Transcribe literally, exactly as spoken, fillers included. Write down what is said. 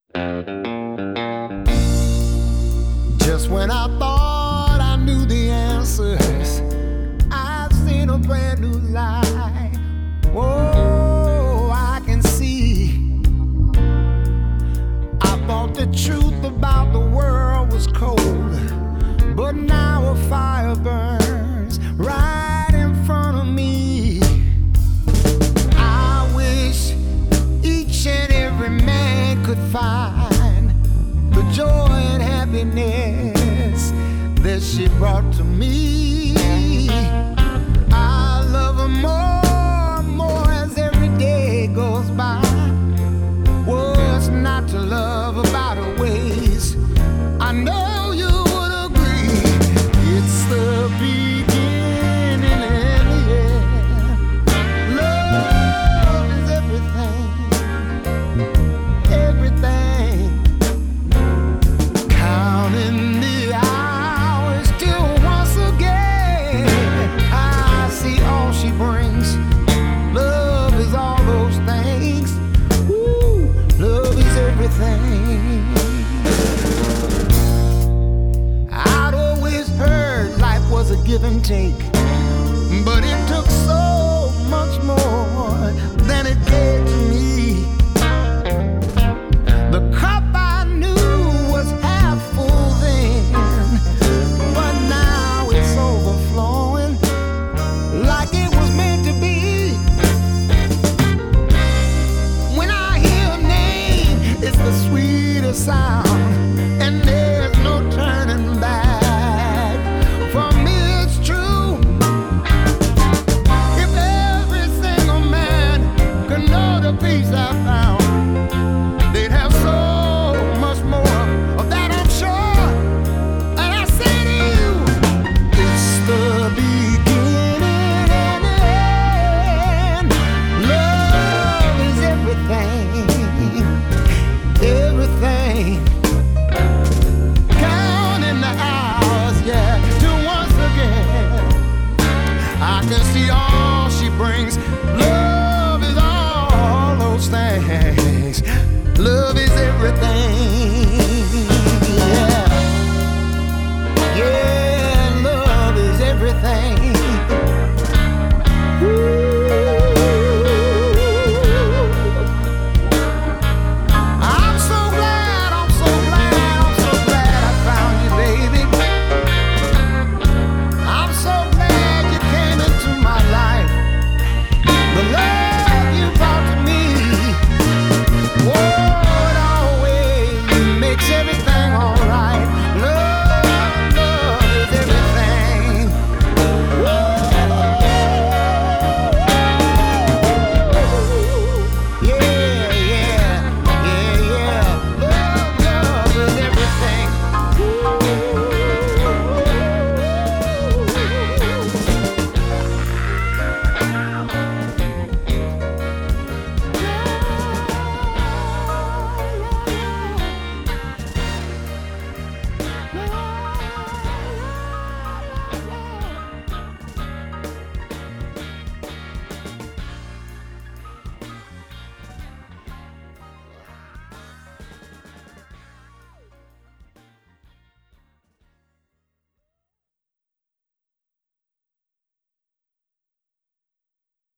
Just when I thought I knew the answers, I've seen a brand new light. Oh, I can see. I thought the truth about the world was cold, but now a fire burns right in front of me. I wish each and every man could find the joy and happiness that she brought to me. I love her more and more as every day goes by. What's not to love about her ways? I know you would agree. It's the beginning and the end. Love is everything, everything. Counting the hours till once again I see all she brings. Love is all those things. Ooh, love is everything. I'd always heard life was a give and take, but it took so much more than it gave to me. The cup I knew was half full then, but now it's overflowing like it was meant to be. When I hear her name, it's the sweetest sound, and there's no turning back. For me it's true. If every single man could know the peace I found, they'd have so much more of that, I'm sure. And I say to you, it's the beginning and the end. Love is everything, everything. Counting the hours, yeah, till once again I can see all she brings. Love is all those things. Love is everything.